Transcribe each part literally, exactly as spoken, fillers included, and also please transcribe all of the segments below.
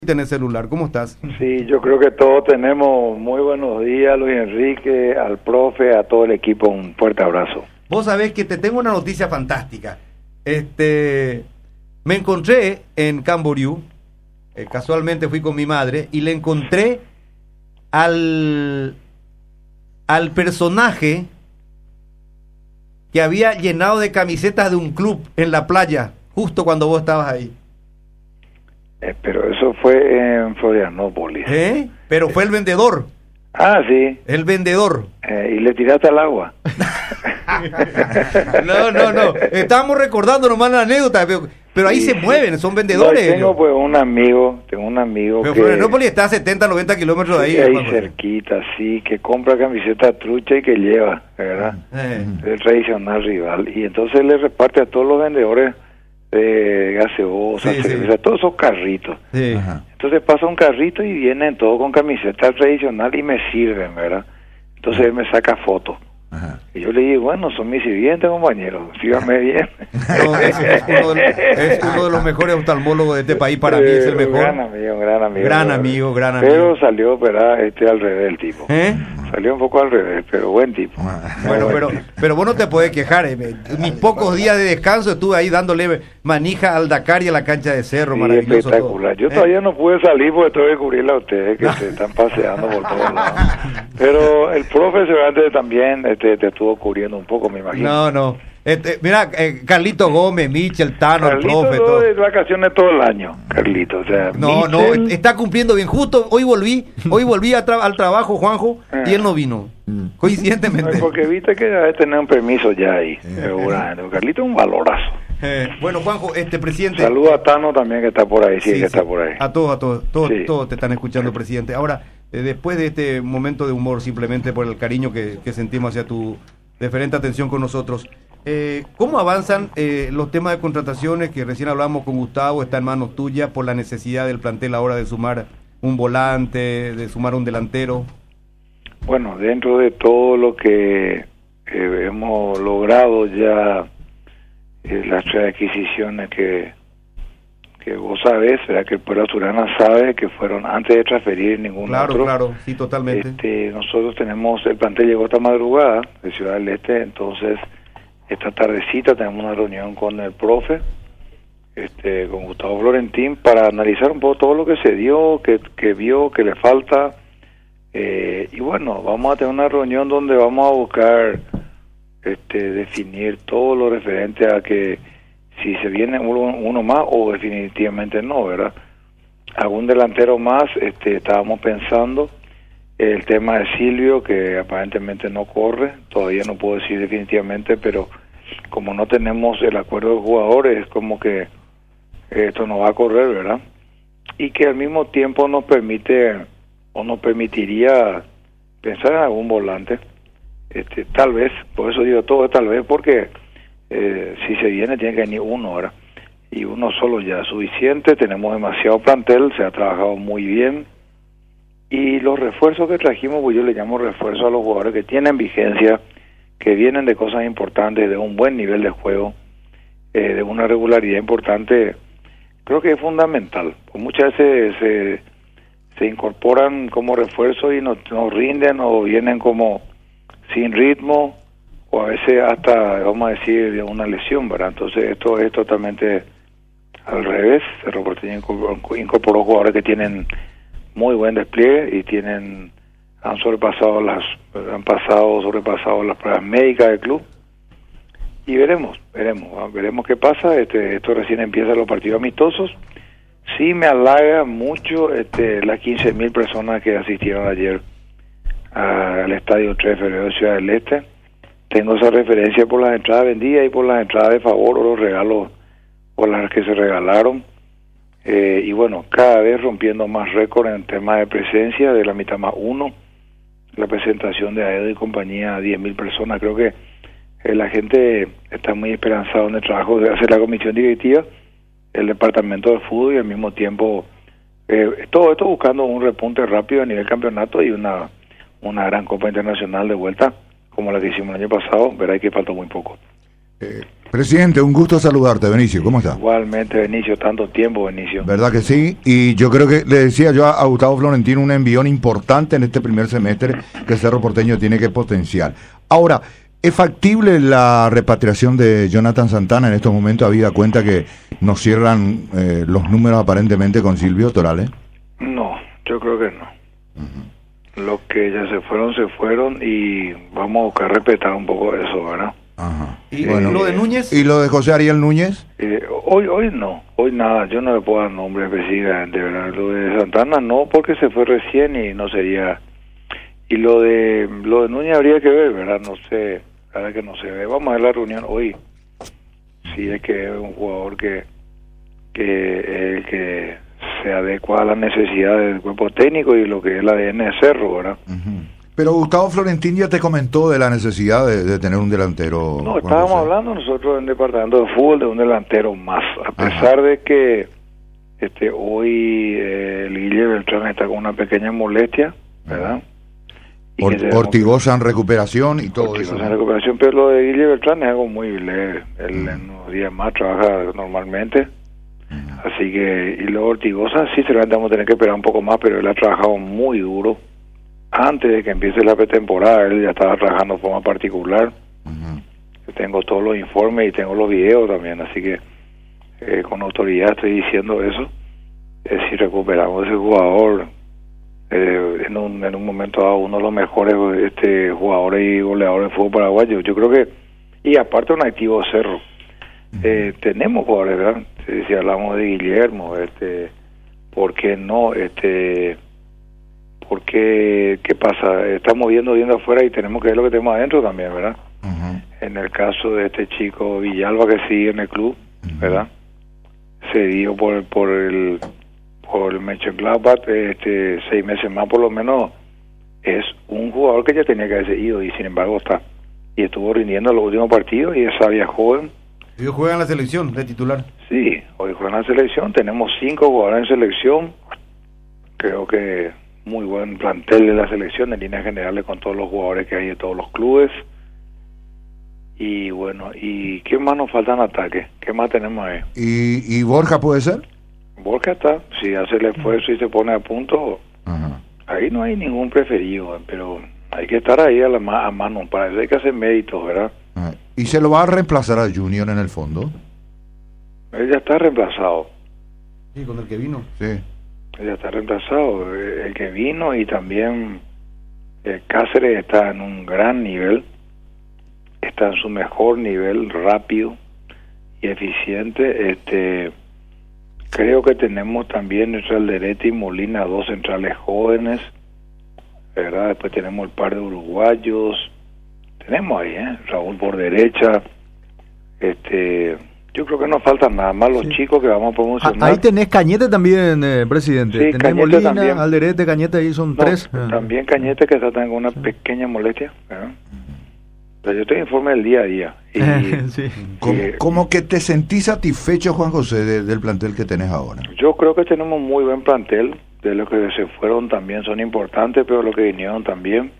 Tenés celular, ¿cómo estás? Sí, yo creo que todos tenemos muy buenos días, Luis Enrique, al profe, a todo el equipo, un fuerte abrazo. Vos sabés que te tengo una noticia fantástica. Este, me encontré en Camboriú, eh, casualmente fui con mi madre, y le encontré al, al personaje que había llenado de camisetas de un club en la playa, justo cuando vos estabas ahí. Eh, pero eso fue en Florianópolis. ¿Eh? Pero fue el vendedor. Ah, sí. El vendedor. Eh, y le tiraste al agua. No, no, no. Estábamos recordando nomás la anécdota, pero, pero ahí sí se mueven, son vendedores. No, tengo pues un amigo, tengo un amigo pero que... Florianópolis está a setenta, noventa kilómetros de ahí. Sí, ahí cerquita, sí, que compra camiseta trucha y que lleva, ¿verdad? Eh. El tradicional rival. Y entonces le reparte a todos los vendedores de gaseosa, sí, cerveza, sí. Todos esos carritos. Sí. Entonces pasa un carrito y vienen todos con camiseta tradicional y me sirven, ¿verdad? Entonces él me saca fotos. Ajá. Y yo le digo, bueno, son mis sirvientes, compañeros, síganme bien. No, es, es, uno de, es uno de los mejores oftalmólogos de este país, para mí es el mejor. Gran amigo, gran amigo. Gran amigo, gran amigo. Pero salió, ¿verdad? Este al revés el tipo. ¿Eh? Salió un poco al revés, pero buen tipo. Bueno, buen pero tipo. pero vos no te podés quejar. Eh. Mis pocos días de descanso estuve ahí dándole manija al Dakar y a la cancha de Cerro, sí, maravilloso. Espectacular. Todo. Yo todavía ¿Eh? no pude salir porque tengo que cubrirle a ustedes que se están paseando por todos lados. Pero el profe seguramente también este, te estuvo cubriendo un poco, me imagino. No, no. Este, mira, eh, Carlito Gómez, Michel, Tano, Carlito, el profe. Todo de vacaciones todo el año, Carlito. O sea, no, Michel... no, está cumpliendo bien. Justo hoy volví, hoy volví a tra al trabajo, Juanjo, eh. y él no vino. Mm. Coincidentemente. No, porque viste que debe tener un permiso ya ahí. Eh. Carlito es un valorazo. Eh, bueno, Juanjo, este presidente. Saludos a Tano también que está por ahí, sí, sí que sí. está por ahí. A todos, a todos, todos, sí. todos te están escuchando, presidente. Ahora, eh, después de este momento de humor, simplemente por el cariño que, que sentimos hacia tu deferente atención con nosotros, eh, ¿cómo avanzan eh, los temas de contrataciones que recién hablamos con Gustavo? Está en manos tuyas por la necesidad del plantel ahora de sumar un volante, de sumar un delantero. Bueno, dentro de todo lo que eh, hemos logrado ya, eh, las tres adquisiciones que que vos sabés, ¿verdad? Que el pueblo Turana sabe que fueron antes de transferir ningún claro, otro. Claro, sí, totalmente. Este, nosotros tenemos, el plantel llegó esta madrugada de Ciudad del Este, entonces esta tardecita tenemos una reunión con el profe, este, con Gustavo Florentín, para analizar un poco todo lo que se dio, que, que vio, que le falta, eh, y bueno, vamos a tener una reunión donde vamos a buscar este, definir todo lo referente a que si se viene uno, uno más o definitivamente no, ¿verdad? Algún delantero más, este, estábamos pensando, el tema de Silvio, que aparentemente no corre, todavía no puedo decir definitivamente, pero como no tenemos el acuerdo de jugadores, es como que esto no va a correr, ¿verdad? Y que al mismo tiempo nos permite, o nos permitiría pensar en algún volante, este, tal vez, por eso digo todo, tal vez, porque Eh, si se viene tiene que venir uno ahora, y uno solo ya es suficiente. Tenemos demasiado plantel, se ha trabajado muy bien, y los refuerzos que trajimos, pues yo le llamo refuerzos a los jugadores que tienen vigencia, que vienen de cosas importantes, de un buen nivel de juego, eh, de una regularidad importante. Creo que es fundamental, pues muchas veces se, se incorporan como refuerzo y no, no rinden, o vienen como sin ritmo, o a veces hasta, vamos a decir, de una lesión, ¿verdad? Entonces esto es totalmente al revés. Cerro Porteño incorporó, incorporó jugadores que tienen muy buen despliegue y tienen han sobrepasado las han pasado sobrepasado las pruebas médicas del club, y veremos veremos veremos qué pasa. Este esto recién empieza, los partidos amistosos. Sí me halaga mucho este las quince mil personas que asistieron ayer a, al estadio tres de febrero de Ciudad del Este. Tengo esa referencia por las entradas vendidas y por las entradas de favor o los regalos por las que se regalaron. Eh, y bueno, cada vez rompiendo más récord en temas de presencia, de la mitad más uno. La presentación de Aedo y compañía, diez mil personas. Creo que eh, la gente está muy esperanzada en el trabajo de hacer la comisión directiva, el departamento de fútbol, y al mismo tiempo eh, todo esto buscando un repunte rápido a nivel campeonato y una, una gran Copa Internacional de vuelta, como la que hicimos el año pasado. Verá que falta muy poco. Eh, presidente, un gusto saludarte, Benicio, ¿cómo está? Igualmente, Benicio, tanto tiempo, Benicio. ¿Verdad que sí? Y yo creo que, le decía yo a, a Gustavo Florentino, un envión importante en este primer semestre que Cerro Porteño tiene que potenciar. Ahora, ¿es factible la repatriación de Jonathan Santana en estos momentos, habida cuenta que nos cierran eh, los números aparentemente con Silvio Torales? No, yo creo que no. Uh-huh. Los que ya se fueron, se fueron y vamos a buscar respetar un poco eso, ¿verdad? Ajá. ¿Y bueno, lo de Núñez? ¿Y lo de José Ariel Núñez? Eh, hoy hoy no, hoy nada, yo no le puedo dar nombre específicamente, ¿verdad? Lo de Santana no, porque se fue recién y no sería... Y lo de lo de Núñez habría que ver, ¿verdad? No sé, la verdad que no se ve. Vamos a ver la reunión hoy. Si es que es un jugador que, que, eh, que se adecua a las necesidades del cuerpo técnico y lo que es el A D N de Cerro, ¿verdad? Uh-huh. Pero Gustavo Florentín ya te comentó de la necesidad de, de tener un delantero. No, estábamos hablando nosotros en el departamento de fútbol de un delantero más, a pesar Ajá. de que este hoy eh, el Guille Beltrán está con una pequeña molestia, ¿verdad? Y Or, Ortigosa en recuperación y todo Ortigosa eso. en recuperación, pero lo de Guille Beltrán es algo muy leve. Él uh-huh. en unos días más trabaja normalmente. Uh-huh. Así que, y luego Ortigosa sí seguramente vamos a tener que esperar un poco más, pero él ha trabajado muy duro. Antes de que empiece la pretemporada, él ya estaba trabajando de forma particular. Uh-huh. Yo tengo todos los informes y tengo los videos también, así que eh, con autoridad estoy diciendo eso. Eh, si recuperamos ese jugador, eh, en, un, en un momento dado, uno de los mejores este jugadores y goleadores de fútbol paraguayo, yo creo que, y aparte un activo Cerro, uh-huh. eh, tenemos jugadores, ¿verdad? Si, si hablamos de Guillermo, este, ¿por qué no? Este... Porque, ¿qué pasa? Estamos viendo, viendo afuera y tenemos que ver lo que tenemos adentro también, ¿verdad? Uh-huh. En el caso de este chico Villalba que sigue en el club, uh-huh. ¿verdad? Se dio por, por el por el Mönchengladbach este, seis meses más por lo menos. Es un jugador que ya tenía que haberse ido y sin embargo está. Y estuvo rindiendo los últimos partidos y es sabia joven. ¿Y hoy juega en la selección de titular? Sí, hoy juega en la selección. Tenemos cinco jugadores en selección. Creo que... muy buen plantel de la selección en líneas generales con todos los jugadores que hay de todos los clubes. Y bueno, ¿y qué más nos falta en ataque? ¿Qué más tenemos ahí? ¿Y, y Borja puede ser? Borja está, si hace el esfuerzo y se pone a punto, uh-huh. ahí no hay ningún preferido, pero hay que estar ahí a la ma- a mano, para eso hay que hacer méritos, ¿verdad? Uh-huh. ¿Y se lo va a reemplazar a Junior en el fondo? Él ya está reemplazado. Sí, con el que vino. Sí. Ya está reemplazado el que vino y también el Cáceres está en un gran nivel, está en su mejor nivel, rápido y eficiente. Este, creo que tenemos también entre Alderete y Molina dos centrales jóvenes, ¿verdad? Después tenemos el par de uruguayos, tenemos ahí, ¿eh? Raúl por derecha, este... Yo creo que no faltan nada más los sí. chicos que vamos a promocionar. Ahí tenés Cañete también, eh, presidente. Sí, tenés Cañete Molina, también. Alderete, Cañete, ahí son no, tres. También Cañete que está con una sí. pequeña molestia. ¿verdad? Pero yo te informe del día a día. Y, sí. ¿Cómo, y, ¿Cómo que te sentís satisfecho, Juan José, de, del plantel que tenés ahora? Yo creo que tenemos muy buen plantel. De los que se fueron también son importantes, pero los que vinieron también.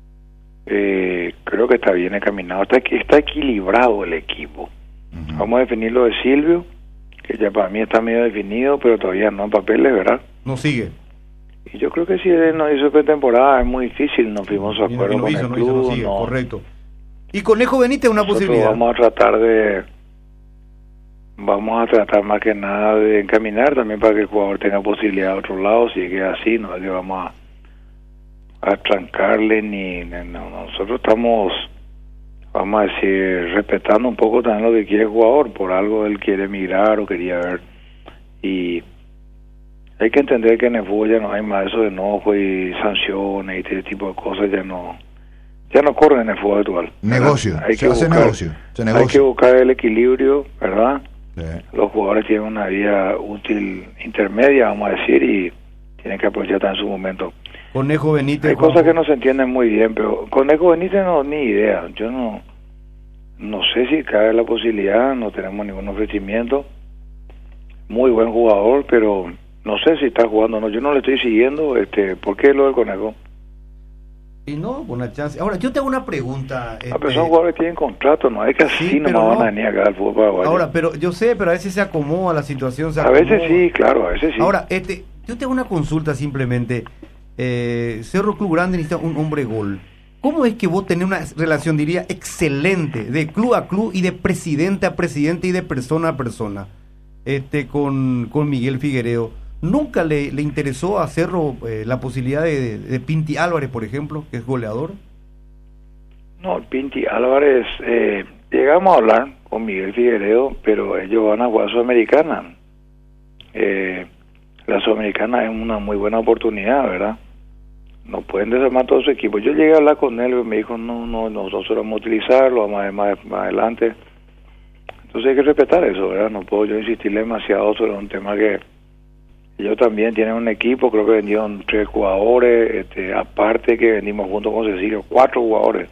Eh, creo que está bien encaminado. Está, está equilibrado el equipo. Uh-huh. Vamos a definir lo de Silvio, que ya para mí está medio definido, pero todavía no en papeles, ¿verdad? No sigue. Y yo creo que si él no hizo pretemporada es muy difícil, no fuimos de acuerdo no con hizo, el club. No hizo, no sigue, no. Correcto. Y Conejo Benítez una Nosotros posibilidad. Vamos a tratar de, vamos a tratar más que nada de encaminar también para que el jugador tenga posibilidad de otro lado, si es que es así, no es que vamos a, a trancarle ni, ni no, nosotros estamos... vamos a decir, respetando un poco también lo que quiere el jugador, por algo él quiere emigrar o quería ver, y hay que entender que en el fútbol ya no hay más eso de enojo y sanciones y ese tipo de cosas, ya no ya no corren en el fútbol actual. Negocio, hay se que hace buscar, negocio, se negocia. Hay que buscar el equilibrio, ¿verdad? Sí. Los jugadores tienen una vida útil intermedia, vamos a decir, y tienen que aprovechar también su momento. Conejo Benítez. Hay Juan... cosas que no se entienden muy bien, pero Conejo Benítez no, ni idea. Yo no no sé si cabe la posibilidad, no tenemos ningún ofrecimiento. Muy buen jugador, pero no sé si está jugando o no. Yo no le estoy siguiendo. este ¿Por qué lo del Conejo? Y no, buena chance. Ahora, yo te hago una pregunta. Ah, este, pero son jugadores que tienen contrato, no es que así Sí, no pero van no. a venir acá al fútbol paraguayo. Ahora, pero yo sé, pero a veces se acomoda la situación. Se a veces acomoda. sí, claro, a veces sí. Ahora, este, yo te hago una consulta simplemente. Eh, Cerro Club Grande necesita un hombre gol. ¿Cómo es que vos tenés una relación, diría, excelente, de club a club y de presidente a presidente y de persona a persona, este, con, con Miguel Figueredo? ¿Nunca le, le interesó a Cerro eh, la posibilidad de, de Pinti Álvarez, por ejemplo, que es goleador? No, Pinti Álvarez, eh, llegamos a hablar con Miguel Figueredo, pero ellos van a jugar Sudamericana. Eh, la Sudamericana es una muy buena oportunidad, ¿verdad? No pueden desarmar todo su equipo. Yo llegué a hablar con él y me dijo, no, no, nosotros vamos a utilizarlo más, más, más adelante. Entonces hay que respetar eso, ¿verdad? No puedo yo insistirle demasiado sobre un tema que ellos también tienen un equipo, creo que vendieron tres jugadores, este, aparte que vendimos junto con Cecilio, cuatro jugadores.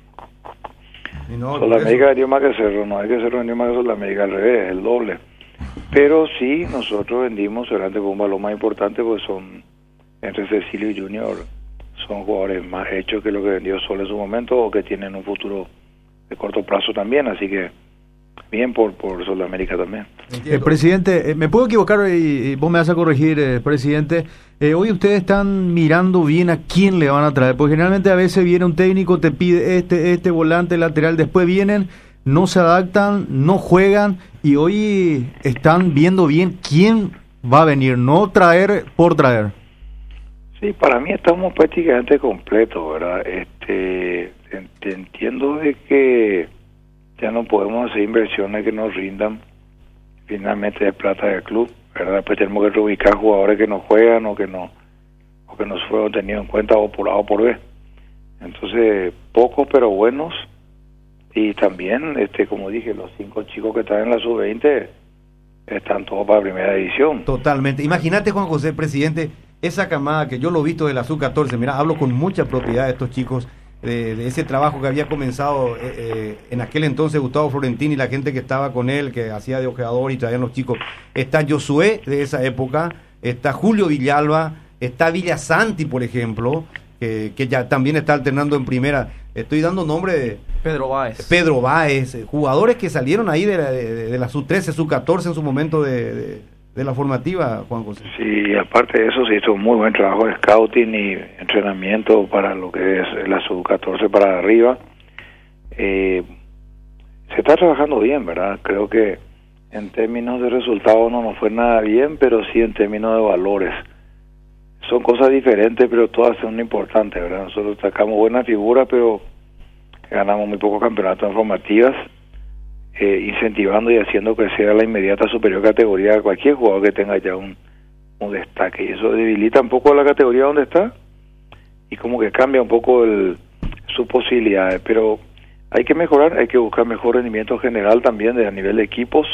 Y no, Sudamérica vendió más que Cerro, no hay que Cerro vendió más que Sudamérica, al revés, el doble. Pero sí, nosotros vendimos, seguramente con un valor más importante, pues son, entre Cecilio y Junior, son jugadores más hechos que lo que vendió Sol en su momento o que tienen un futuro de corto plazo también, así que bien por, por Sudamérica también. Eh, presidente, eh, me puedo equivocar y, y vos me vas a corregir, eh, presidente. Eh, hoy ustedes están mirando bien a quién le van a traer, porque generalmente a veces viene un técnico, te pide este, este volante lateral, después vienen, no se adaptan, no juegan y hoy están viendo bien quién va a venir, no traer por traer. Sí, para mí estamos prácticamente completos, ¿verdad? Este, ent- entiendo de que ya no podemos hacer inversiones que nos rindan finalmente de plata del club, ¿verdad? Pues tenemos que reubicar jugadores que no juegan o que no o que no fueron tenidos en cuenta o por A o por B. Entonces, pocos pero buenos, y también, este, como dije, los cinco chicos que están en la sub veinte están todos para primera división. Totalmente. Imagínate, Juan José, presidente, esa camada que yo lo he visto de la sub catorce, mira, hablo con mucha propiedad de estos chicos, de, de ese trabajo que había comenzado eh, eh, en aquel entonces Gustavo Florentín y la gente que estaba con él, que hacía de ojeador y traían los chicos. Está Josué de esa época, está Julio Villalba, está Villasanti, por ejemplo, que, que ya también está alternando en primera. Estoy dando nombre de Pedro Báez. Pedro Báez, eh, jugadores que salieron ahí de la, de, de la sub trece, sub catorce en su momento de, de, de la formativa, Juan José. Sí, aparte de eso se hizo un muy buen trabajo de scouting y entrenamiento para lo que es la sub catorce para arriba. Eh, se está trabajando bien, ¿verdad? Creo que en términos de resultados no nos fue nada bien, pero sí en términos de valores. Son cosas diferentes, pero todas son importantes, ¿verdad? Nosotros sacamos buena figura, pero ganamos muy pocos campeonatos en formativas, eh, incentivando y haciendo crecer a la inmediata superior categoría a cualquier jugador que tenga ya un, un destaque. Y eso debilita un poco la categoría donde está y como que cambia un poco el, sus posibilidades. Pero hay que mejorar, hay que buscar mejor rendimiento general también de a nivel de equipos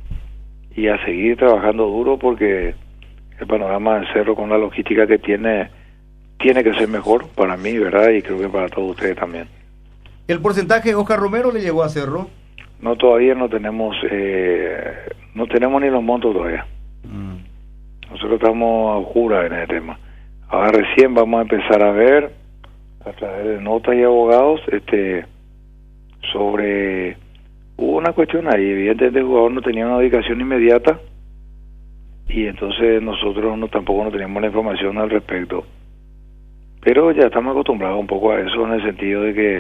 y a seguir trabajando duro porque el panorama del Cerro con la logística que tiene tiene que ser mejor para mí, ¿verdad? Y creo que para todos ustedes también. ¿El porcentaje Oscar Romero le llegó a Cerro? No, todavía no tenemos eh, no tenemos ni los montos todavía. Mm. Nosotros estamos a oscuras en ese tema. Ahora recién vamos a empezar a ver a través de notas y abogados este sobre hubo una cuestión ahí, evidentemente el jugador no tenía una ubicación inmediata y entonces nosotros no tampoco no teníamos la información al respecto, pero ya estamos acostumbrados un poco a eso en el sentido de que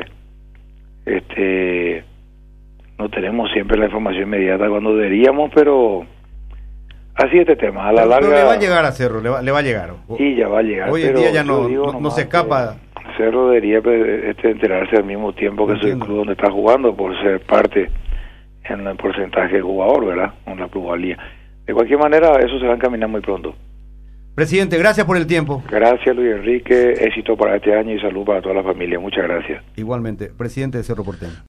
este no tenemos siempre la información inmediata cuando deberíamos, pero así este tema a la pero, larga pero le va a llegar a Cerro, le va, le va a llegar y ya va a llegar. Hoy en pero día ya no, digo, no, nomás, no se escapa. Cerro debería este, enterarse al mismo tiempo que es el club donde está jugando por ser parte en el porcentaje de jugador, ¿verdad? En la plusvalía. De cualquier manera, eso se va a encaminar muy pronto. Presidente, gracias por el tiempo. Gracias, Luis Enrique. Éxito para este año y salud para toda la familia. Muchas gracias. Igualmente, presidente de Cerro Porteño.